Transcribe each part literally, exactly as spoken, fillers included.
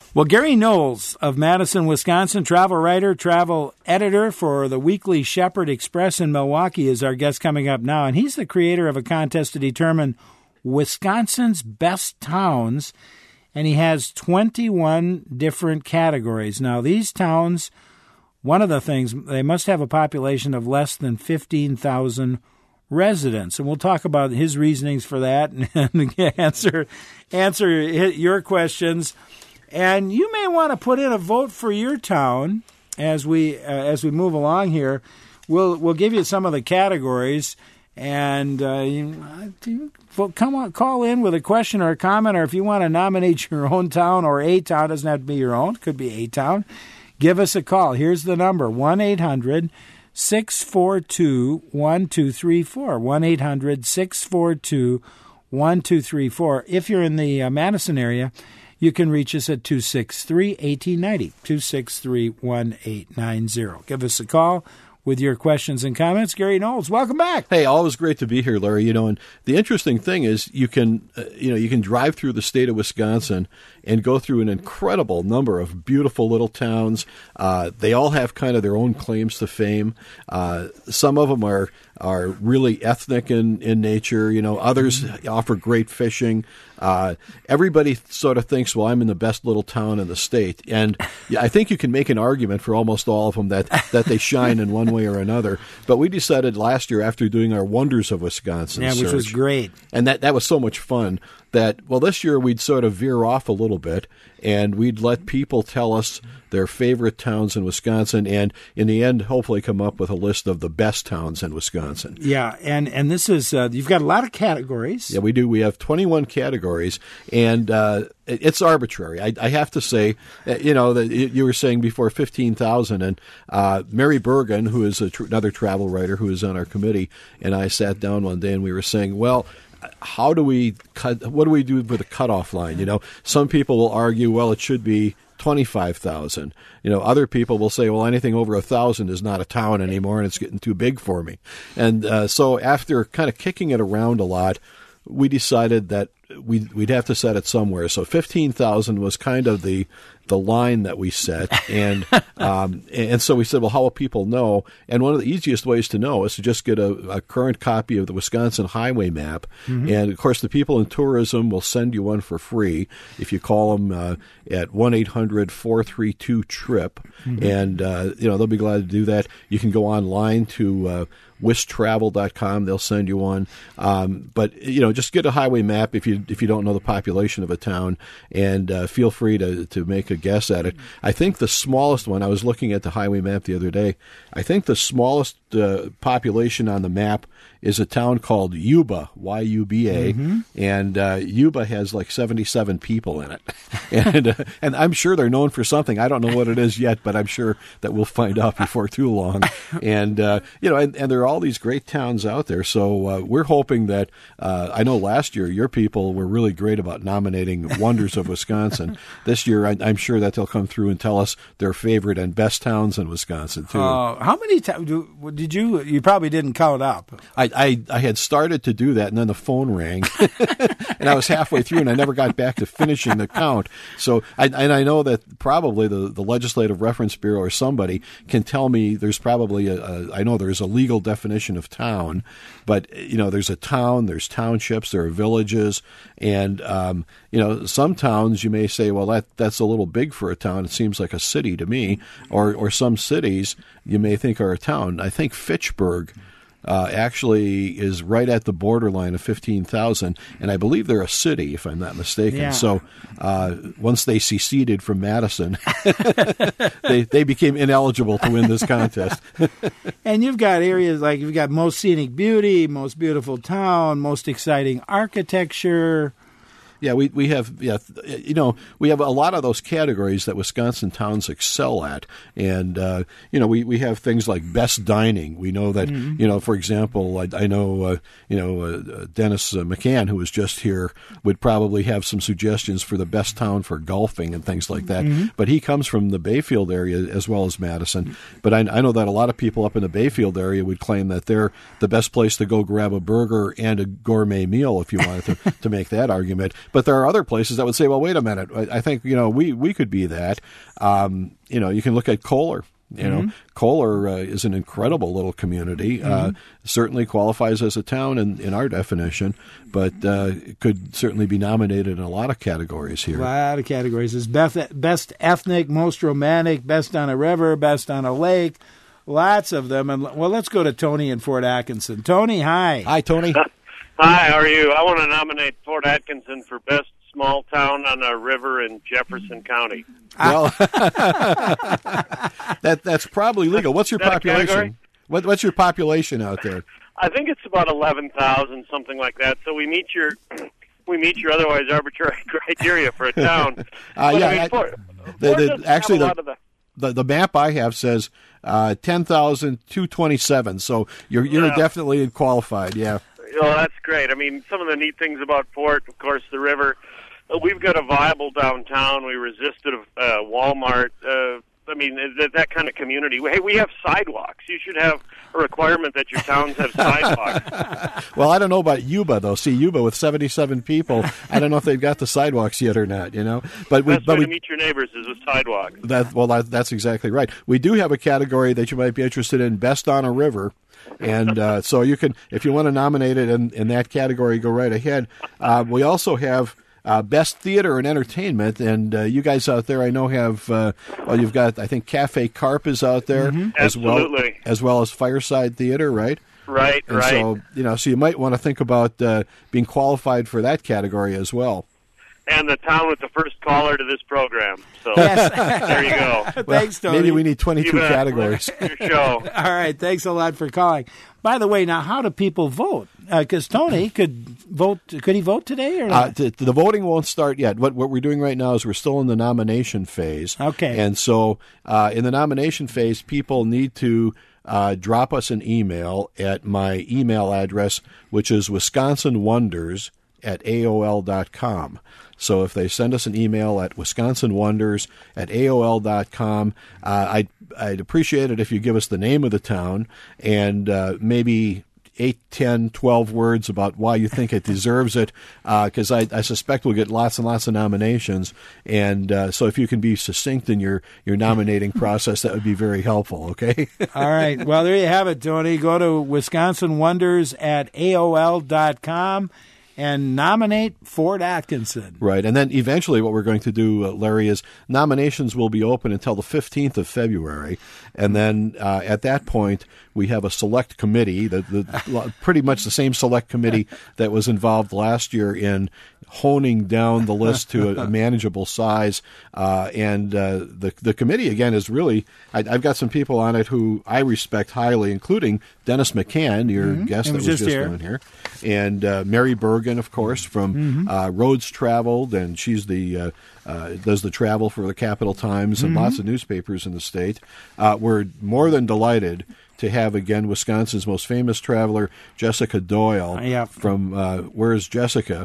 Well, Gary Knowles of Madison, Wisconsin, travel writer, travel editor for the weekly Shepherd Express in Milwaukee is our guest coming up now. And he's the creator of a contest to determine Wisconsin's best towns. And he has twenty-one different categories. Now, these towns, one of the things, they must have a population of less than fifteen thousand residents. And we'll talk about his reasonings for that and, and answer, answer your questions. And you may want to put in a vote for your town as we uh, as we move along here. We'll we'll give you some of the categories, and uh, you, come on, call in with a question or a comment, or if you want to nominate your own town or a town, doesn't have to be your own, could be a town. Give us a call. Here's the number: one eight hundred six four two one two three four. one eight hundred six four two one two three four. If you're in the uh, Madison area, you can reach us at two six three, one eight nine zero, two six three, one eight nine zero. Give us a call with your questions and comments. Gary Knowles, welcome back. Hey, always great to be here, Larry. You know, and the interesting thing is you can, uh, you know, you can drive through the state of Wisconsin and go through an incredible number of beautiful little towns. Uh, they all have kind of their own claims to fame. Uh, some of them are are really ethnic in, in nature. You know, others offer great fishing. Uh, everybody sort of thinks, well, I'm in the best little town in the state. And yeah, I think you can make an argument for almost all of them that, that they shine in one way or another. But we decided last year, after doing our Wonders of Wisconsin yeah, search, which was great. And that, that was so much fun that, well, this year we'd sort of veer off a little bit, and we'd let people tell us their favorite towns in Wisconsin, and in the end, hopefully come up with a list of the best towns in Wisconsin. Yeah, and, and this is, uh, you've got a lot of categories. Yeah, we do. We have twenty-one categories, and uh, it's arbitrary. I, I have to say, you know, that you were saying before fifteen thousand, and uh, Mary Bergen, who is a tr- another travel writer who is on our committee, and I sat down one day and we were saying, well, how do we cut? What do we do with a cutoff line? You know, some people will argue, well, it should be twenty-five thousand. You know, other people will say, well, anything over one thousand is not a town anymore and it's getting too big for me. And uh, so after kind of kicking it around a lot, we decided that we'd, we'd have to set it somewhere. So fifteen thousand was kind of the the line that we set. And um, and so we said, well, how will people know? And one of the easiest ways to know is to just get a, a current copy of the Wisconsin highway map. Mm-hmm. And, of course, the people in tourism will send you one for free if you call them uh, at one eight hundred four three two TRIP. Mm-hmm. And, uh, you know, they'll be glad to do that. You can go online to uh, wis travel dot com. They'll send you one. Um, but, you know, just get a highway map if you if you don't know the population of a town, and uh, feel free to, to make a guess at it. I think the smallest one, I was looking at the highway map the other day, I think the smallest uh, population on the map is a town called Yuba, Y U B A, mm-hmm. and uh, Yuba has like seventy-seven people in it. and uh, and I'm sure they're known for something. I don't know what it is yet, but I'm sure that we'll find out before too long. And, uh, you know, and, and there are all these great towns out there, so uh, we're hoping that, uh, I know last year your people were really great about nominating Wonders of Wisconsin. This year, I, I'm sure that they'll come through and tell us their favorite and best towns in Wisconsin, too. Uh, how many towns did you, you probably didn't count up. I, I, I had started to do that, and then the phone rang, and I was halfway through, and I never got back to finishing the count. So, I, and I know that probably the, the Legislative Reference Bureau or somebody can tell me there's probably a, a, I know there's a legal definition of town, but, you know, there's a town, there's townships, there are villages, and, um, you know, some towns you may say, well, that that's a little big for a town. It seems like a city to me, or or some cities you may think are a town. I think Fitchburg Uh, actually is right at the borderline of fifteen thousand, and I believe they're a city, if I'm not mistaken. Yeah. So uh, once they seceded from Madison, they they became ineligible to win this contest. And you've got areas like you've got most scenic beauty, most beautiful town, most exciting architecture. Yeah, we we have yeah, you know, we have a lot of those categories that Wisconsin towns excel at, and uh, you know, we, we have things like best dining. We know that mm-hmm. you know, for example, I, I know uh, you know uh, Dennis uh, McCann, who was just here, would probably have some suggestions for the best town for golfing and things like that. Mm-hmm. But he comes from the Bayfield area as well as Madison. But I, I know that a lot of people up in the Bayfield area would claim that they're the best place to go grab a burger and a gourmet meal, if you wanted to, to make that argument. But there are other places that would say, well, wait a minute, I, I think, you know, we, we could be that. Um, you know, you can look at Kohler. You know, mm-hmm. Kohler uh, is an incredible little community. Mm-hmm. Uh, certainly qualifies as a town in, in our definition, but uh, could certainly be nominated in a lot of categories here. A lot of categories. It's best, best ethnic, most romantic, best on a river, best on a lake. Lots of them. And well, let's go to Tony in Fort Atkinson. Tony, hi. Hi, Tony. Hi, how are you? I want to nominate Fort Atkinson for best small town on a river in Jefferson County. Well, that that's probably legal. What's your population? What, what's your population out there? I think it's about eleven thousand, something like that. So we meet your we meet your otherwise arbitrary criteria for a town. uh, yeah, I mean, I, Fort, the, the, actually, the, the, the the map I have says uh, ten thousand two twenty-seven. So you're you're yeah. definitely qualified. Yeah. Well, that's great. I mean, some of the neat things about Fort, of course, the river. We've got a viable downtown. We resisted uh, Walmart. Uh, I mean, that, that kind of community. Hey, we have sidewalks. You should have a requirement that your towns have sidewalks. Well, I don't know about Yuba, though. See, Yuba with seventy-seven people, I don't know if they've got the sidewalks yet or not, you know. But we, Best but way we, to meet your neighbors is with sidewalks. That, well, that, that's exactly right. We do have a category that you might be interested in, Best on a River. And uh, so you can, if you want to nominate it in, in that category, go right ahead. Uh, we also have uh, Best Theater and Entertainment, and uh, you guys out there, I know, have uh, well, you've got, I think, Cafe Carp is out there mm-hmm. as Absolutely. well as well as Fireside Theater, right? Right, and right. So you know, so you might want to think about uh, being qualified for that category as well. And the town with the first caller to this program. So yes. There you go. Well, thanks, Tony. Maybe we need twenty-two categories. Your show. All right. Thanks a lot for calling. By the way, now how do people vote? Because uh, Tony could vote. Could he vote today or not? Uh, the, the voting won't start yet. What what we're doing right now is we're still in the nomination phase. Okay. And so uh, in the nomination phase, people need to uh, drop us an email at my email address, which is Wisconsin Wonders at A O L dot com. So if they send us an email at Wisconsin Wonders at A O L dot com, uh, I'd, I'd appreciate it if you give us the name of the town and uh, maybe eight, ten, twelve words about why you think it deserves it, because uh, I, I suspect we'll get lots and lots of nominations. And uh, so if you can be succinct in your, your nominating process, that would be very helpful, okay? All right. Well, there you have it, Tony. Go to Wisconsin Wonders at A O L dot com. And nominate Fort Atkinson. Right. And then eventually what we're going to do, uh, Larry, is nominations will be open until the fifteenth of February. And then uh, at that point, we have a select committee, the, the, pretty much the same select committee that was involved last year in honing down the list to a, a manageable size. Uh, and uh, the the committee, again, is really, I, I've got some people on it who I respect highly, including Dennis McCann, your mm-hmm. guest that was just, just on here, and uh, Mary Bergen, of course, from mm-hmm. uh, Roads Traveled, and she's the uh, uh, does the travel for the Capital Times and mm-hmm. lots of newspapers in the state. Uh, we're more than delighted to have, again, Wisconsin's most famous traveler, Jessica Doyle, uh, yeah. from uh, Where's Jessica?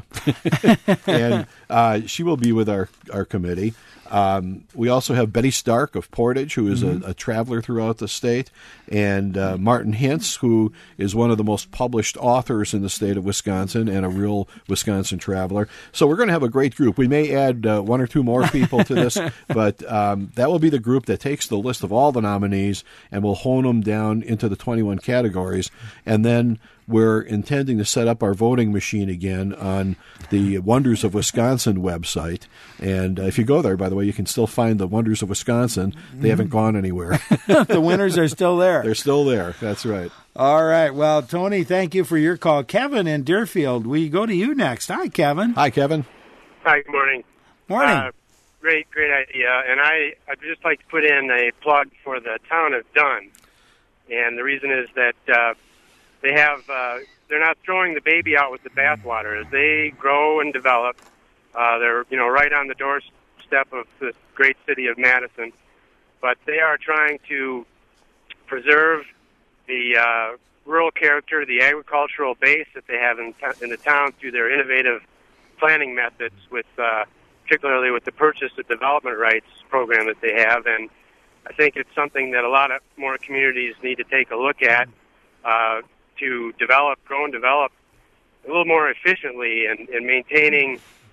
And uh, she will be with our, our committee. Um, we also have Betty Stark of Portage, who is mm-hmm. a, a traveler throughout the state, and uh, Martin Hintz, who is one of the most published authors in the state of Wisconsin and a real Wisconsin traveler. So we're going to have a great group. We may add uh, one or two more people to this, but um, that will be the group that takes the list of all the nominees and will hone them down into the twenty-one categories, and then we're intending to set up our voting machine again on the Wonders of Wisconsin website. And uh, if you go there, by the way, you can still find the Wonders of Wisconsin. They haven't gone anywhere. The winners are still there. They're still there. That's right. All right. Well, Tony, thank you for your call. Kevin in Deerfield, we go to you next. Hi, Kevin. Hi, Kevin. Hi, good morning. Morning. Uh, great, great idea. And I, I'd just like to put in a plug for the town of Dunn. And the reason is that uh, they have, uh, they're not throwing the baby out with the bathwater. As they grow and develop, uh, they're, you know, right on the doorstep of this great city of Madison. But they are trying to preserve the uh, rural character, the agricultural base that they have in, t- in the town through their innovative planning methods, with uh, particularly with the purchase of development rights program that they have. And I think it's something that a lot of more communities need to take a look at uh, to develop, grow and develop a little more efficiently, and, and maintaining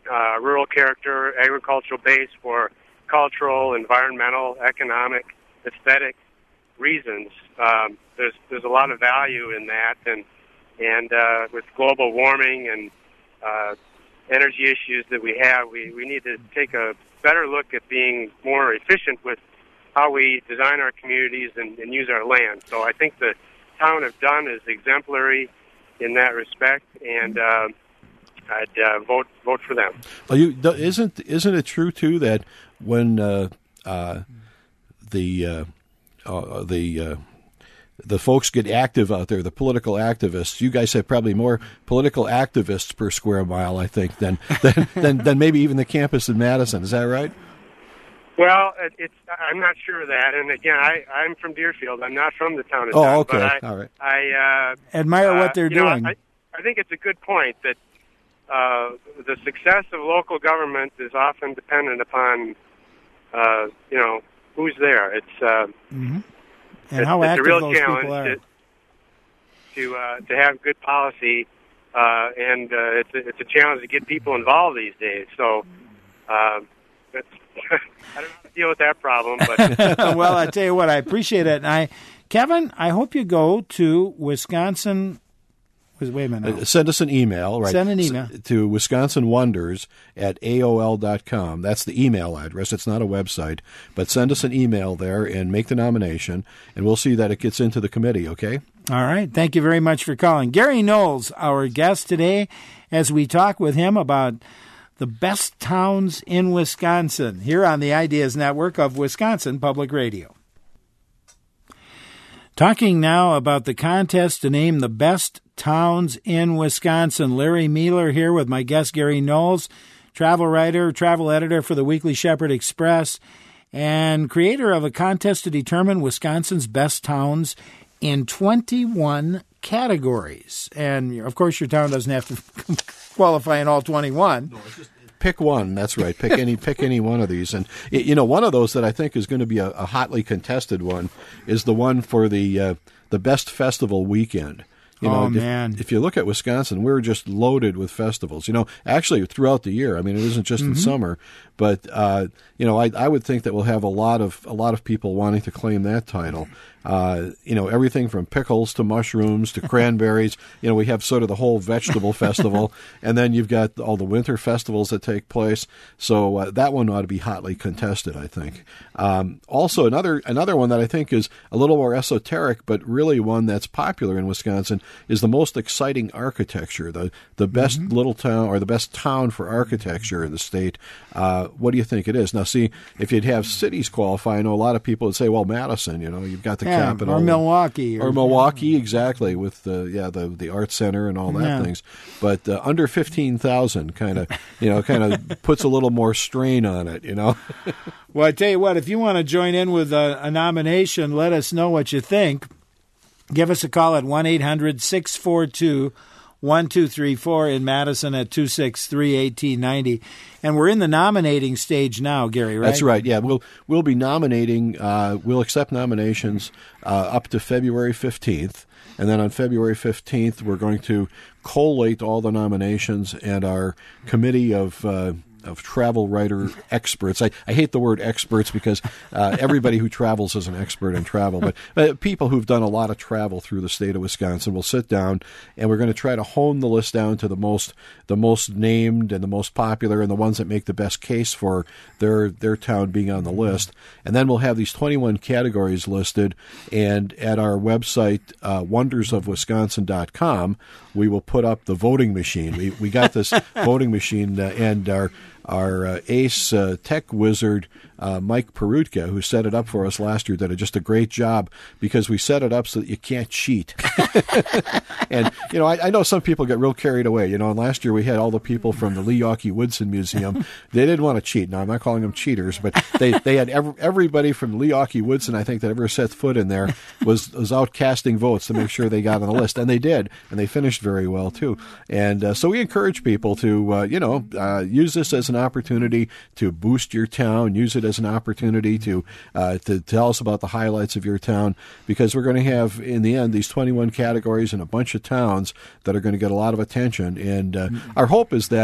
uh, rural character, agricultural base for cultural, environmental, economic, aesthetic reasons. Um, there's there's a lot of value in that, and and uh, with global warming and uh, energy issues that we have, we, we need to take a better look at being more efficient with how we design our communities and, and use our land. So I think the town of Dunn is exemplary in that respect, and uh, I'd uh, vote vote for them. Well, you, isn't isn't it true too that when uh, uh, the uh, uh, the uh, the folks get active out there, the political activists, you guys have probably more political activists per square mile, I think, than than, than, than maybe even the campus in Madison. Is that right? Well, it's I'm not sure of that. And again, I, I'm from Deerfield. I'm not from the town of Oh, Dunn, okay. But I, All right. I uh, admire what uh, they're you know, doing. I, I think it's a good point that uh, the success of local government is often dependent upon, uh, you know, who's there. It's uh, mm-hmm. and it's, how it's active a real those challenge people are. to to, uh, to have good policy, uh, and uh, it's a, it's a challenge to get people involved these days. So. Uh, That's, I don't know how to deal with that problem, but well, I tell you what, I appreciate it. And I, Kevin, I hope you go to Wisconsin. Wait a minute. Uh, send us an email, right? Send an email S- to Wisconsin Wonders at A O L dot com. That's the email address. It's not a website, but send us an email there and make the nomination, and we'll see that it gets into the committee. Okay. All right. Thank you very much for calling, Gary Knowles, our guest today, as we talk with him about the best towns in Wisconsin, here on the Ideas Network of Wisconsin Public Radio. Talking now about the contest to name the best towns in Wisconsin. Larry Mueller here with my guest, Gary Knowles, travel writer, travel editor for the Weekly Shepherd Express, and creator of a contest to determine Wisconsin's best towns in twenty-one categories. And, of course, your town doesn't have to qualify in all twenty-one. No, it's just pick one. That's right. Pick any pick any one of these. And, you know, one of those that I think is going to be a, a hotly contested one is the one for the uh, the best festival weekend. You know, oh, if, man. If you look at Wisconsin, we're just loaded with festivals. You know, actually throughout the year. I mean, it isn't just mm-hmm. in summer, but uh, you know, I, I would think that we'll have a lot of a lot of people wanting to claim that title. Uh, you know, everything from pickles to mushrooms to cranberries. You know, we have sort of the whole vegetable festival, and then you've got all the winter festivals that take place. So uh, that one ought to be hotly contested, I think. Um, also, another another one that I think is a little more esoteric, but really one that's popular in Wisconsin is the most exciting architecture, the the best mm-hmm. little town or the best town for architecture in the state. Uh, what do you think it is? Now, see, if you'd have cities qualify, I know a lot of people would say, well, Madison, you know, you've got the yeah, capital. Or Milwaukee. Or, or Milwaukee, exactly, with the, yeah, the, the art center and all that yeah. things. But uh, under fifteen thousand kind of, you know, kind of puts a little more strain on it, you know. Well, I tell you what, if you want to join in with a, a nomination, let us know what you think. Give us a call at one eight hundred six four two one two three four in Madison at two six three one eight nine zero. And we're in the nominating stage now, Gary, right? That's right, yeah. We'll we'll be nominating, uh, we'll accept nominations uh, up to February fifteenth. And then on February fifteenth, we're going to collate all the nominations, and our committee of uh, of travel writer experts. I, I hate the word experts because uh, everybody who travels is an expert in travel, but uh, people who've done a lot of travel through the state of Wisconsin will sit down, and we're going to try to hone the list down to the most the most named and the most popular and the ones that make the best case for their their town being on the list. And then we'll have these twenty-one categories listed, and at our website, uh, wonders of wisconsin dot com, we will put up the voting machine. We we got this voting machine, uh, and our Our uh, ace uh, tech wizard, uh, Mike Perutka, who set it up for us last year, did a, just a great job because we set it up so that you can't cheat. And, you know, I, I know some people get real carried away. You know, and last year we had all the people from the Lee Yawkey Woodson Museum. They didn't want to cheat. Now, I'm not calling them cheaters, but they, they had every, everybody from Lee Yawkey Woodson, I think, that ever set foot in there was, was out casting votes to make sure they got on the list. And they did. And they finished very well, too. And uh, so we encourage people to, uh, you know, uh, use this as an opportunity to boost your town, use it as an opportunity to uh, to tell us about the highlights of your town, because we're going to have, in the end, these twenty-one categories and a bunch of towns that are going to get a lot of attention. And uh, mm-hmm. our hope is that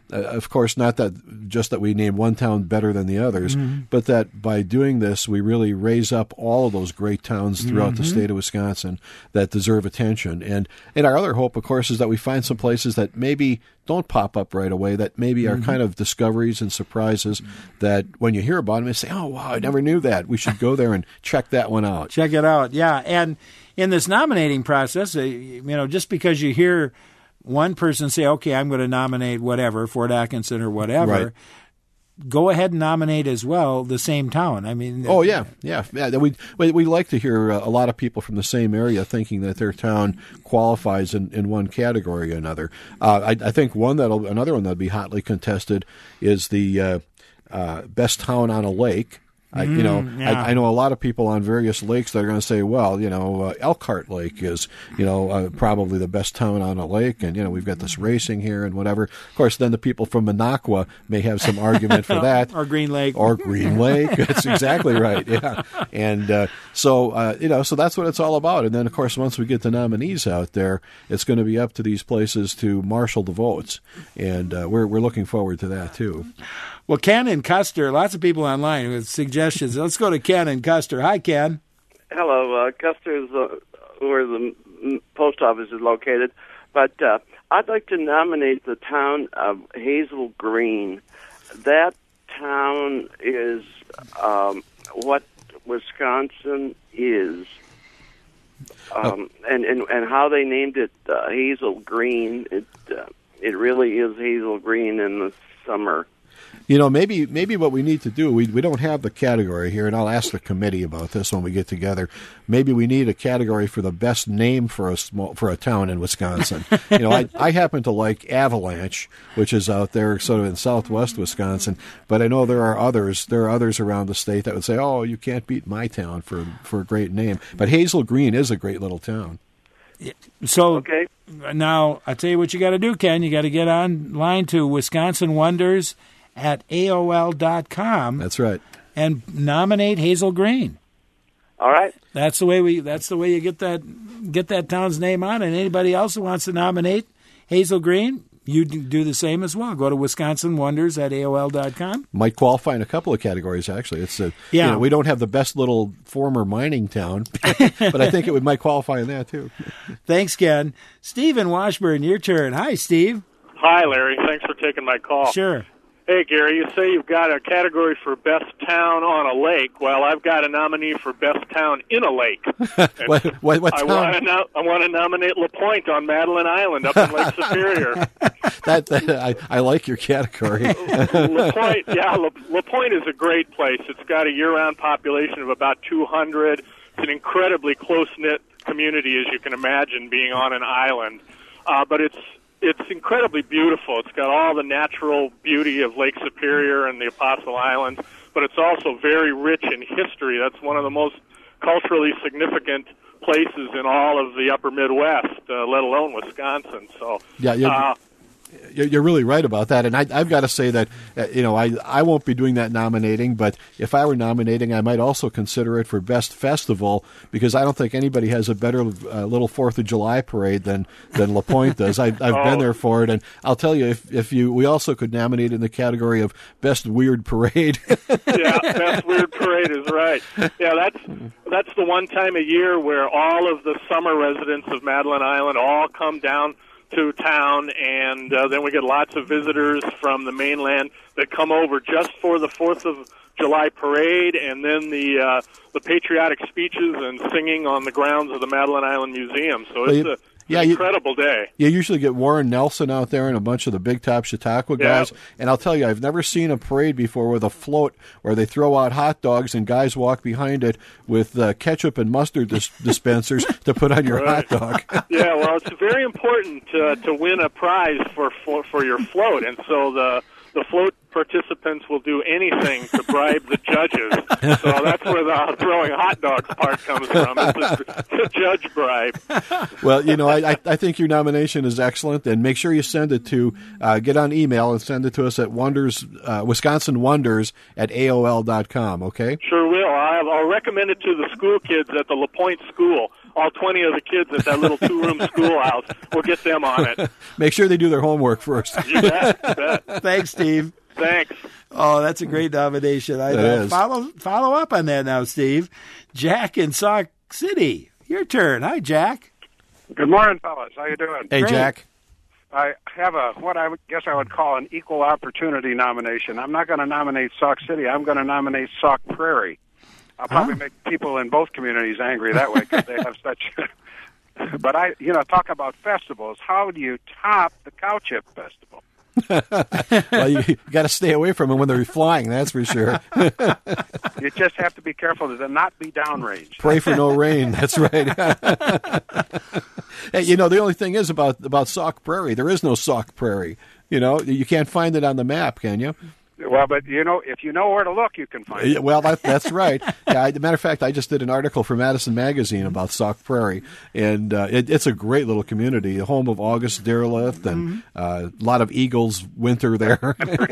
uh, of course, not that just that we name one town better than the others, mm-hmm. but that by doing this, we really raise up all of those great towns throughout mm-hmm. the state of Wisconsin that deserve attention. And, and our other hope, of course, is that we find some places that maybe don't pop up right away, that maybe are mm-hmm. kind of discoveries and surprises that when you hear about them, you say, oh, wow, I never knew that. We should go there and check that one out. Check it out, yeah. And in this nominating process, uh, you know, just because you hear one person say, okay, I'm going to nominate whatever, Fort Atkinson or whatever, right. go ahead and nominate as well the same town. I mean, oh yeah, yeah, yeah. We we, we like to hear uh, a lot of people from the same area thinking that their town qualifies in, in one category or another. Uh, I, I think one that'll another one that'll be hotly contested is the uh, uh, best town on a lake. I, you know, Mm, yeah. I, I know a lot of people on various lakes that are going to say, well, you know, uh, Elkhart Lake is, you know, uh, probably the best town on a lake, and, you know, we've got this racing here and whatever. Of course, then the people from Minocqua may have some argument for that. Or Green Lake. Or Green Lake. That's exactly right, yeah. And uh, so, uh, you know, so that's what it's all about. And then, of course, once we get the nominees out there, it's going to be up to these places to marshal the votes. And uh, we're we're looking forward to that, too. Well, Ken and Custer, lots of people online with suggestions. Let's go to Ken and Custer. Hi, Ken. Hello. Uh, Custer is uh, where the post office is located. But uh, I'd like to nominate the town of Hazel Green. That town is um, what Wisconsin is. Um, oh. and, and, and how they named it uh, Hazel Green, it, uh, it really is Hazel Green in the summer. You know, maybe maybe what we need to do, we we don't have the category here, and I'll ask the committee about this when we get together. Maybe we need a category for the best name for a small for a town in Wisconsin. You know, I, I happen to like Avalanche, which is out there sort of in southwest Wisconsin, but I know there are others. There are others around the state that would say, "Oh, you can't beat my town for for a great name." But Hazel Green is a great little town. So okay. Now I tell you what you got to do, Ken. You got to get online to Wisconsin Wonders at A O L dot com. That's right. And nominate Hazel Green. All right. That's the way we. That's the way you get that get that town's name on. And anybody else who wants to nominate Hazel Green, you do the same as well. Go to Wisconsin Wonders at A O L dot com. Might qualify in a couple of categories, actually. It's a, yeah. You know, we don't have the best little former mining town, but I think it would might qualify in that, too. Thanks, Ken. Steve in Washburn, your turn. Hi, Steve. Hi, Larry. Thanks for taking my call. Sure. Hey, Gary, you say you've got a category for best town on a lake. Well, I've got a nominee for best town in a lake. what, what, what I town? want to no- I want to nominate La Pointe on Madeline Island up in Lake Superior. that, that I, I like your category. La Pointe, yeah, La, La Pointe is a great place. It's got a year-round population of about two hundred. It's an incredibly close-knit community, as you can imagine, being on an island. Uh, but it's It's incredibly beautiful. It's got all the natural beauty of Lake Superior and the Apostle Islands, but it's also very rich in history. That's one of the most culturally significant places in all of the upper Midwest, uh, let alone Wisconsin. So, yeah, yeah. Uh, You're really right about that, and I, I've got to say that uh, you know I, I won't be doing that nominating, but if I were nominating, I might also consider it for best festival because I don't think anybody has a better uh, little Fourth of July parade than, than La Pointe does. I, I've oh. been there for it, and I'll tell you if if you we also could nominate in the category of best weird parade. Yeah, best weird parade is right. Yeah, that's that's the one time a year where all of the summer residents of Madeline Island all come down to town, and uh, then we get lots of visitors from the mainland that come over just for the Fourth of July parade, and then the uh, the patriotic speeches and singing on the grounds of the Madeline Island Museum. So it's a Yeah, an you, incredible day. You usually get Warren Nelson out there and a bunch of the big top Chautauqua guys. Yeah. And I'll tell you, I've never seen a parade before with a float where they throw out hot dogs and guys walk behind it with uh, ketchup and mustard dis- dispensers to put on your Right. hot dog. Yeah, well, it's very important uh, to win a prize for, for for your float, and so the the float participants will do anything to bribe the judges. So that's where the throwing hot dogs part comes from. It's a, it's a judge bribe. Well, you know, I, I think your nomination is excellent, and make sure you send it to, uh, get on email and send it to us at Wonders, uh, Wisconsin Wonders at A O L dot com, okay? Sure will. I'll, I'll recommend it to the school kids at the La Pointe School. all twenty of the kids at that little two-room schoolhouse. We'll get them on it. Make sure they do their homework first. You bet, you bet. Thanks, Steve. Thanks. Oh, that's a great nomination. I That uh, is. follow follow up on that now, Steve. Jack in Sauk City, your turn. Hi, Jack. Good morning, fellas. How you doing? Hey, Great. Jack. I have a what I would guess I would call an equal opportunity nomination. I'm not going to nominate Sauk City. I'm going to nominate Sauk Prairie. I'll probably Huh? make people in both communities angry that way because they have such. But I, you know, talk about festivals. How do you top the Cow Chip Festival? Well, you, you got to stay away from them when they're flying, that's for sure. You just have to be careful to not be downrange. Pray for no rain. That's right. Hey, you know, the only thing is about about Sauk Prairie, there is no Sauk Prairie. You know, you can't find it on the map, can you? Well, but you know, if you know where to look, you can find Yeah, it. well, that, that's right. Yeah, I, matter of fact, I just did an article for Madison Magazine about Sauk Prairie, and uh, it, it's a great little community, the home of August Derleth, and uh, a lot of eagles winter there.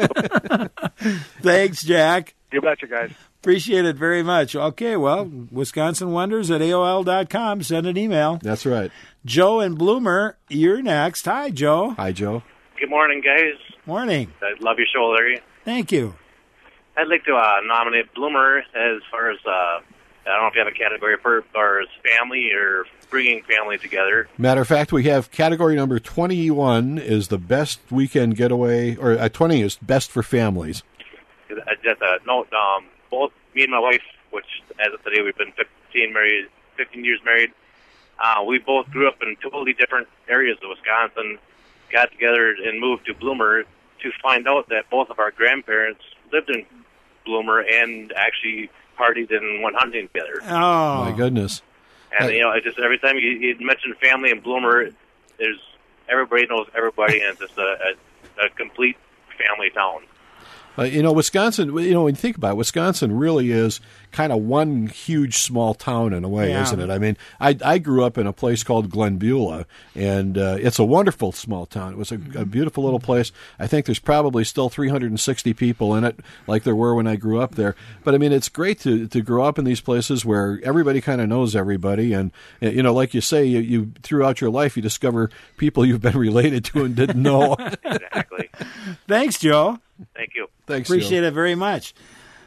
Thanks, Jack. You betcha, guys. Appreciate it very much. Okay, well, Wisconsin Wonders at A O L dot com. Send an email. That's right. Joe and Bloomer, you're next. Hi, Joe. Hi, Joe. Good morning, guys. Morning. I love your show, Larry. Thank you. I'd like to uh, nominate Bloomer as far as, uh, I don't know if you have a category for as far as family or bringing family together. Matter of fact, we have category number twenty-one is the best weekend getaway, or uh, twenty is best for families. I just uh, note, um, both me and my wife, which as of today we've been fifteen married, fifteen years married. Uh, we both grew up in totally different areas of Wisconsin. Got together and moved to Bloomer to find out that both of our grandparents lived in Bloomer and actually partied and went hunting together. Oh, My goodness. And you know, it's just every time you, you mention family in Bloomer, there's everybody knows everybody, and it's just a, a, a complete family town. Uh, you know, Wisconsin, you know, when you think about it, Wisconsin really is kind of one huge small town in a way, Yeah. isn't it? I mean, I, I grew up in a place called Glenbeulah, and uh, it's a wonderful small town. It was a, a beautiful little place. I think there's probably still three hundred sixty people in it, like there were when I grew up there. But, I mean, it's great to, to grow up in these places where everybody kind of knows everybody. And, uh, you know, like you say, you, you throughout your life, you discover people you've been related to and didn't know. Exactly. thanks, Joe. Thank you. Thanks, Appreciate Joe. it very much.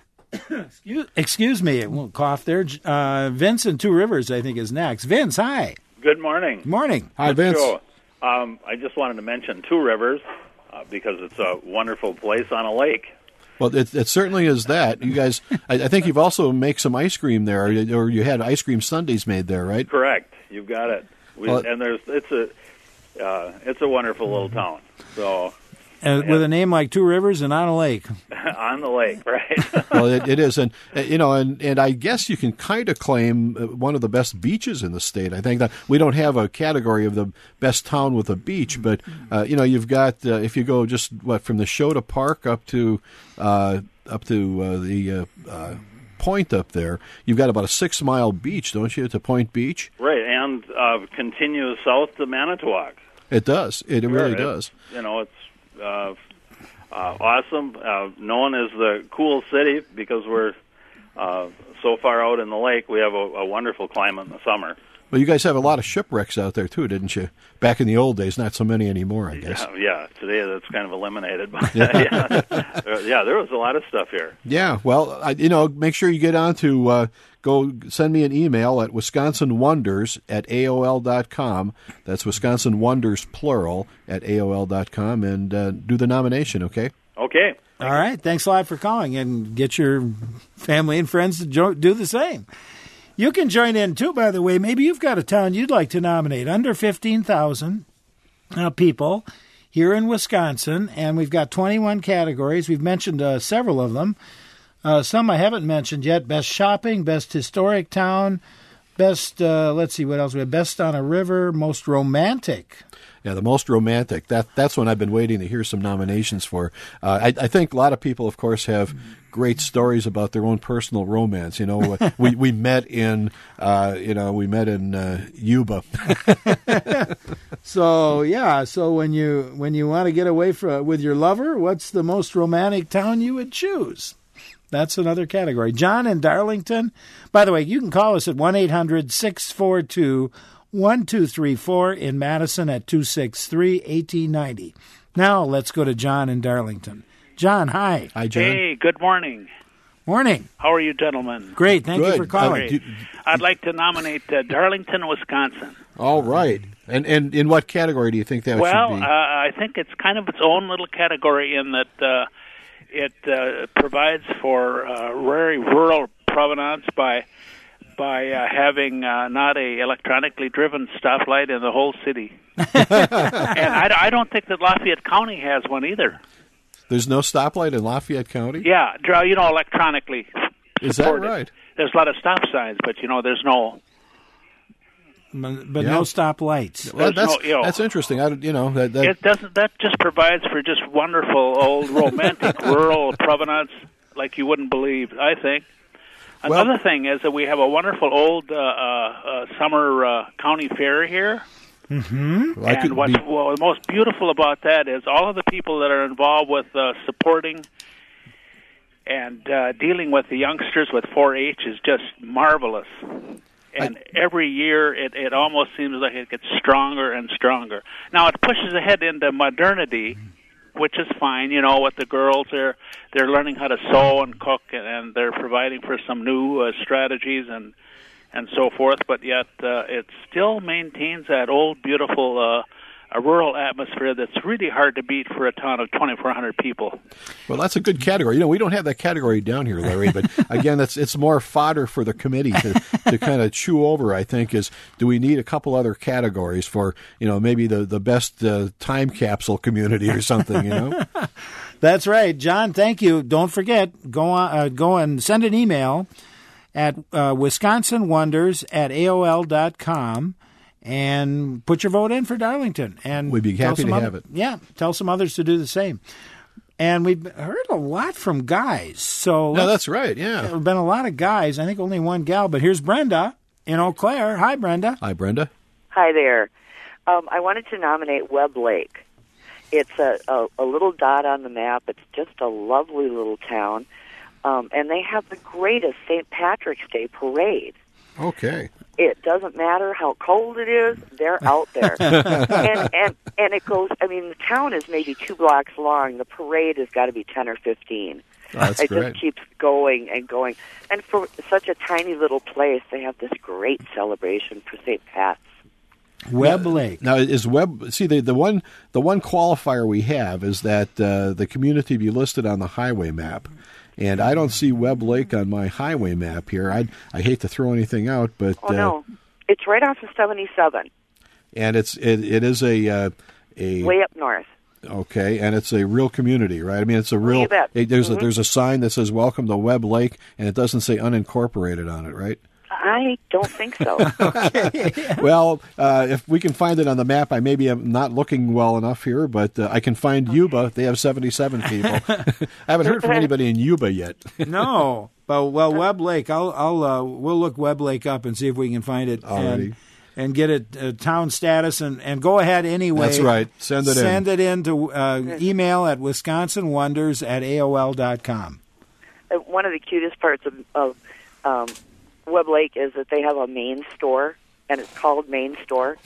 excuse, excuse me, I won't cough there. Uh, Vince in Two Rivers, I think, is next. Vince, hi. Good morning. Morning. Hi, Vince. Joe. Um, I just wanted to mention Two Rivers uh, because it's a wonderful place on a lake. Well, it, it certainly is that. You guys, I, I think you've also make some ice cream there, or, you- or you had ice cream sundaes made there, right? Correct. You've got it. We, Well- and there's it's a uh, it's a wonderful little town. So Uh, with a name like Two Rivers and on a lake. on the lake, right? Well, it, it is, and uh, you know, and, and I guess you can kind of claim uh, one of the best beaches in the state. I think that we don't have a category of the best town with a beach, but uh, you know, you've got uh, if you go just what from the Shota Park up to uh, up to uh, the uh, uh, Point up there, you've got about a six mile beach, don't you, to Point Beach? Right, and uh, continues south to Manitowoc. It does. It, it really Sure, it- does. You know, it's uh, uh, awesome. Uh, known as the cool city because we're uh, so far out in the lake. We have a, a wonderful climate in the summer. Well, you guys have a lot of shipwrecks out there too, didn't you? Back in the old days, not so many anymore, I guess. Yeah, yeah. Today that's kind of eliminated. But yeah. yeah, there was a lot of stuff here. Yeah, well, I, you know, make sure you get on to uh, go send me an email at Wisconsin Wonders at A O L dot com. That's Wisconsin Wonders, plural, at A O L dot com, and uh, do the nomination, okay? Okay. All right. Thanks a lot for calling, and get your family and friends to jo- do the same. You can join in, too, by the way. Maybe you've got a town you'd like to nominate. Under fifteen thousand uh, people here in Wisconsin, and we've got twenty-one categories. We've mentioned uh, several of them. Uh, some I haven't mentioned yet. Best shopping, best historic town, best, uh, let's see, what else we have? Best on a river, most romantic. Yeah, the most romantic. That That's one I've been waiting to hear some nominations for. Uh, I, I think a lot of people, of course, have great stories about their own personal romance. You know, we we met in, uh, you know, we met in uh, Yuba. So yeah, so when you when you want to get away from with your lover, what's the most romantic town you would choose? That's another category. John in Darlington. By the way, you can call us at one eight hundred six four two one two three four, in Madison at two six three one eight nine zero. Now let's go to John in Darlington. John, hi. Hi, John. Hey, good morning. Morning. How are you, gentlemen? Great. Thank Good. you for calling. Uh, do- I'd like to nominate uh, Darlington, Wisconsin. All right. And and in what category do you think that Well, should uh, be? I think it's kind of its own little category in that uh, it uh, provides for uh, very rural provenance by by uh, having uh, not a electronically driven stoplight in the whole city. And I, I don't think that Lafayette County has one either. There's no stoplight in Lafayette County? Yeah, dr- you know, electronically. Is that supported. right? There's a lot of stop signs, but you know, there's no. But but Yeah. no stop lights. Well, There's that's no, you know, that's interesting. I, you know that, that It doesn't. That just provides for just wonderful old romantic rural provenance like you wouldn't believe. I think. Well- Another thing is that we have a wonderful old uh, uh, uh, summer uh, county fair here. Mm-hmm. I could And what's be- well, the most beautiful about that is all of the people that are involved with uh, supporting and uh, dealing with the youngsters with four H is just marvelous. And every year, it, it almost seems like it gets stronger and stronger. Now, it pushes ahead into modernity, which is fine. You know, with the girls, they're they're learning how to sew and cook, and, and they're providing for some new uh, strategies and and so forth. But yet, uh, it still maintains that old, beautiful, uh, a rural atmosphere that's really hard to beat for a town of twenty-four hundred people. Well, that's a good category. You know, we don't have that category down here, Larry, but again, that's it's more fodder for the committee to, to kind of chew over, I think, is do we need a couple other categories for, you know, maybe the, the best uh, time capsule community or something, you know? That's right. John, thank you. Don't forget, go on, uh, go and send an email at uh, wisconsin wonders at A O L dot com. And put your vote in for Darlington. And We'd be tell happy some to other- have it. Yeah, tell some others to do the same. And we've heard a lot from guys. So No, let's- that's right, yeah. There have been a lot of guys. I think only one gal. But here's Brenda in Eau Claire. Hi, Brenda. Hi, Brenda. Hi there. Um, I wanted to nominate Webb Lake. It's a, a, a little dot on the map. It's just a lovely little town. Um, and they have the greatest Saint Patrick's Day parade. Okay. It doesn't matter how cold it is, they're out there. and, and and it goes, I mean, the town is maybe two blocks long. The parade has got to be ten or fifteen. Oh, that's it great. just keeps going and going. And for such a tiny little place, they have this great celebration for Saint Pat's. Webb Lake. Now, is Webb, see, the, the one the one qualifier we have is that uh, the community be listed on the highway map. And I don't see Webb Lake on my highway map here. I I hate to throw anything out, but Oh, no. It's right off of seventy-seven, uh, and it's it, it is a uh, a way up north. okay, and it's a real community, right? I mean, it's a real. you bet. it- there's Mhm. a there's a sign that says "Welcome to Webb Lake," and it doesn't say unincorporated on it, right? I don't think so. Well, uh, if we can find it on the map, I maybe am not looking well enough here, but uh, I can find Yuba. They have seventy-seven people. I haven't heard from anybody in Yuba yet. No. But, well, Webb Lake, I'll, I'll, uh, we'll look Webb Lake up and see if we can find it. Alrighty. And, and get it uh, town status, and, and go ahead anyway. That's right. Send it in. Send it in to uh, email at wisconsin wonders at A O L dot com. Uh, One of the cutest parts of, of um, Webb Lake is that they have a main store, and it's called Main Store.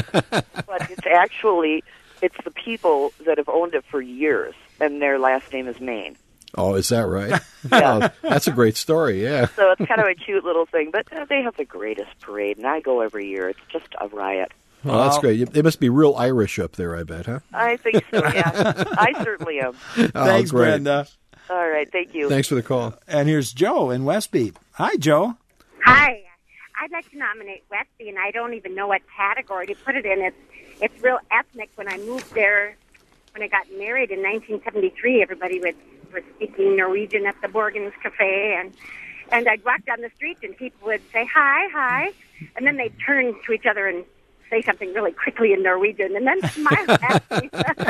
But it's actually, it's the people that have owned it for years, and their last name is Main. Oh, is that right? Yeah. Oh, that's a great story, yeah. So it's kind of a cute little thing, but uh, they have the greatest parade, and I go every year. It's just a riot. Well, that's great. They must be real Irish up there, I bet, huh? I think so, yeah. I certainly am. Oh, Thanks, great. Brenda. All right, thank you. Thanks for the call. And here's Joe in Westby. Hi, Joe. Hi. I'd like to nominate Westby, and I don't even know what category to put it in. It's it's real ethnic. When I moved there, when I got married in nineteen seventy-three, everybody would was speaking Norwegian at the Borgen's Cafe, and and I'd walk down the street, and people would say hi, hi, and then they'd turn to each other and say something really quickly in Norwegian, and then smile at me.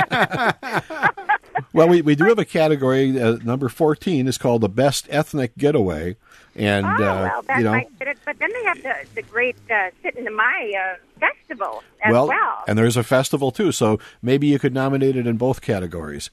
Well, we, we do have a category, uh, number fourteen is called the Best Ethnic Getaway. And, oh, uh, well, that you know, might fit it. But then they have the, the great uh, Sit into My uh, festival as well, well. and there's a festival, too, so maybe you could nominate it in both categories. That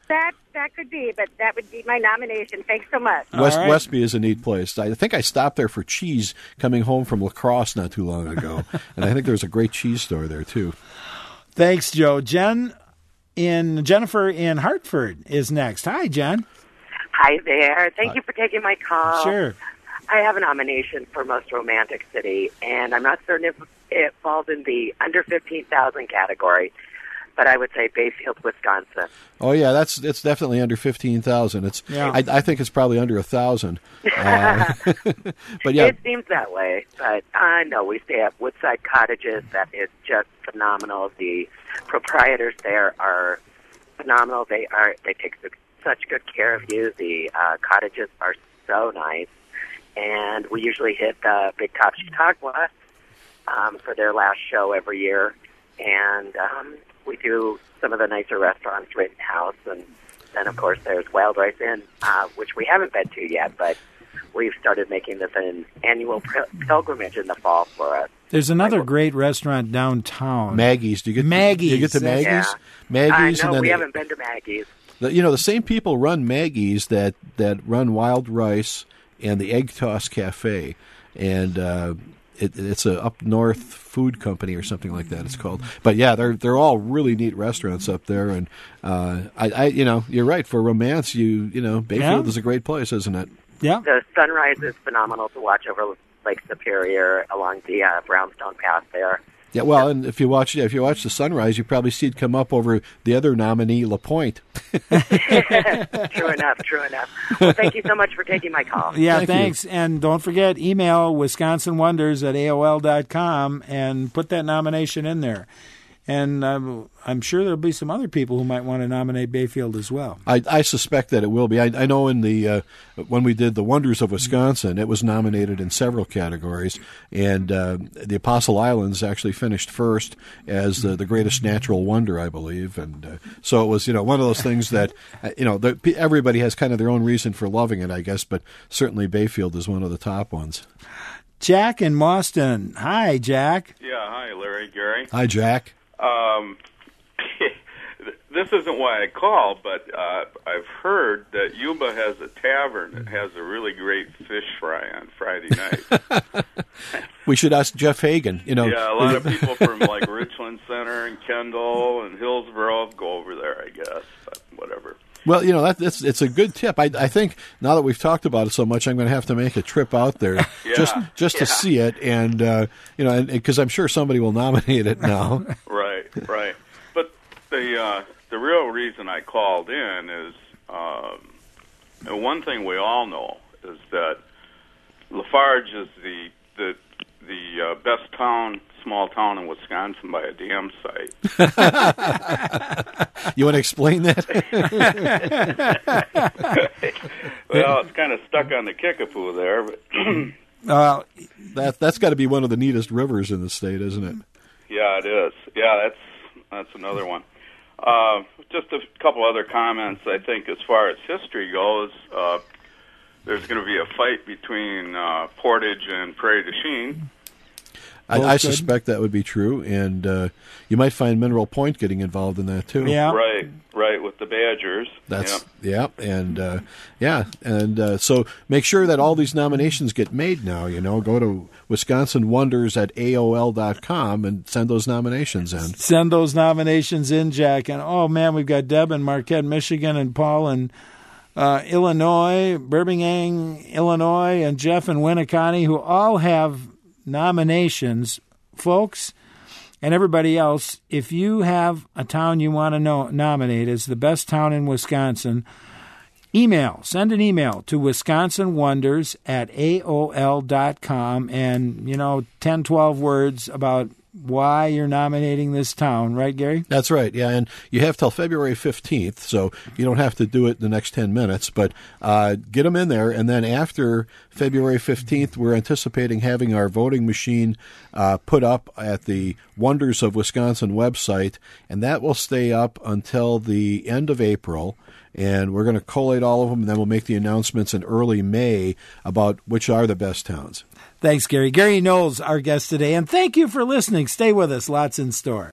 that could be, but that would be my nomination. Thanks so much. West right. Westby is a neat place. I think I stopped there for cheese coming home from La Crosse not too long ago, and I think there's a great cheese store there too. Thanks, Joe. Jen in Jennifer in Hartford is next. Hi, Jen. Hi there. Thank you for taking my call. Sure. I have a nomination for Most Romantic City, and I'm not certain if it falls in the under fifteen thousand category, but I would say Bayfield, Wisconsin. Oh yeah, that's it's definitely under fifteen thousand. It's Yeah. I, I think it's probably under a thousand. Uh, but yeah, It seems that way, but uh, no, we stay at Woodside Cottages. That is just phenomenal. The proprietors there are phenomenal. They are they take su- such good care of you. The uh, cottages are so nice, and we usually hit uh, Big Top Chautauqua um, for their last show every year, and um, we do some of the nicer restaurants right in house, and then of course there's Wild Rice Inn, uh, which we haven't been to yet, but we've started making this an annual pil- pilgrimage in the fall for us. There's another great restaurant downtown. Maggie's. Do you get Maggie's? Do you get to That's- Maggie's? Yeah. Maggie's, I know and then we the- haven't been to Maggie's. The, you know, the same people run Maggie's that, that run Wild Rice and the Egg Toss Cafe, and uh, it, it's a up north food company or something like that. It's called. But yeah, they're they're all really neat restaurants up there, and uh, I, I you know you're right, for romance. You you know Bayfield Yeah. is a great place, isn't it? Yeah. The sunrise is phenomenal to watch over Lake Superior along the uh, Brownstone Pass there. Yeah, well, and if you watch yeah, if you watch the sunrise, you probably see it come up over the other nominee, LaPointe. True enough, true enough. Well, thank you so much for taking my call. Yeah, Thank you. thanks. And don't forget, email wisconsin wonders at A O L dot com and put that nomination in there. And um, I'm sure there'll be some other people who might want to nominate Bayfield as well. I, I suspect that it will be. I, I know in the uh, when we did the Wonders of Wisconsin, it was nominated in several categories, and uh, the Apostle Islands actually finished first as the, the greatest natural wonder, I believe. And uh, so it was, you know, one of those things that uh, you know the, everybody has kind of their own reason for loving it, I guess. But certainly Bayfield is one of the top ones. Jack in Boston. Hi, Jack. Yeah, hi, Larry, Gary. Hi, Jack. Um, this isn't why I called, but uh, I've heard that Yuba has a tavern that has a really great fish fry on Friday night. We should ask Jeff Hagan. You know, Yeah, a lot of people from like Richland Center and Kendall and Hillsborough go over there, I guess, but whatever. Well, you know, that, that's it's a good tip. I, I think now that we've talked about it so much, I'm going to have to make a trip out there Yeah, just just to yeah. see it, and uh, you know, because I'm sure somebody will nominate it now. Right, right. But the uh, the real reason I called in is um, and one thing we all know is that Lafarge is the the the uh, best town, small town in Wisconsin by a damn sight. You want to explain that? Well, it's kind of stuck on the Kickapoo there, but Uh, that that's got to be one of the neatest rivers in the state, isn't it? yeah, it is. Yeah, that's that's another one. Uh, just a couple other comments. I think as far as history goes, uh, there's going to be a fight between uh, Portage and Prairie du Chien. I, Both I good. suspect that would be true, and uh, you might find Mineral Point getting involved in that too. yeah. Right, right, with the Badgers. That's Yep. yeah, and uh, yeah, and uh, so make sure that all these nominations get made now. You know, go to Wisconsin Wonders at A O L dot com and send those nominations in. Send those nominations in, Jack. And, oh, man, we've got Deb in Marquette, Michigan, and Paul in uh, Illinois, Birmingham, Illinois, and Jeff in Winneconne, who all have nominations. Folks, and everybody else, if you have a town you want to know, nominate as the best town in Wisconsin, email, send an email to wisconsin wonders at A O L dot com and, you know, ten, twelve words about why you're nominating this town. Right, Gary? That's right, yeah, and you have till February fifteenth, so you don't have to do it in the next ten minutes, but uh, get them in there, and then after February fifteenth, we're anticipating having our voting machine uh, put up at the Wonders of Wisconsin website, and that will stay up until the end of April, and we're going to collate all of them, and then we'll make the announcements in early May about which are the best towns. Thanks, Gary. Gary Knowles, our guest today, and thank you for listening. Stay with us. Lots in store.